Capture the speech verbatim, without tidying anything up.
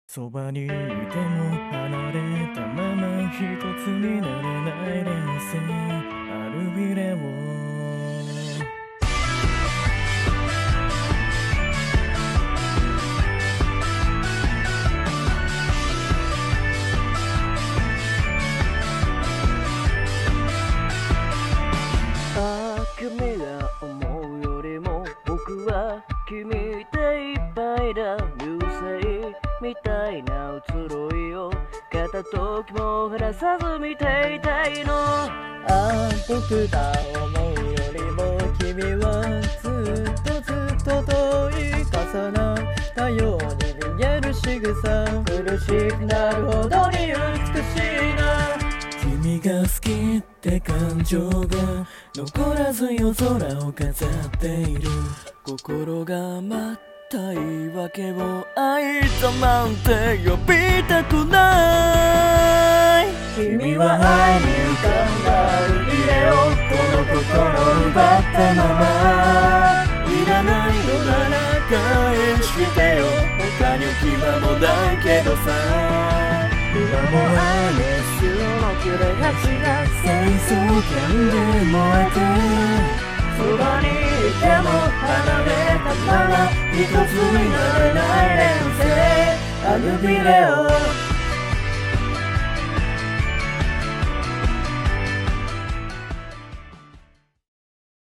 そばにいても離れたまま一つになれない連戦アルビレオ君が思うよりも僕は君でいっぱいだ流星みたいな移ろいを片時も離さず見ていたいの。 ああ僕が思うよりも君はずっとずっと遠い重なったように見える仕草苦しくなるほどに美しいな。君が好きって感情が残らず夜空を飾っている心が待った言い訳を愛となんて呼びたくない。君は愛に浮かんだ海へをこの心を奪ったままいらないのなら返してよ他に気はもないけどさ今も愛の潮の切れ端が戦争圏で燃えてそばにいても離れたまま一つになれない連星アルビレオ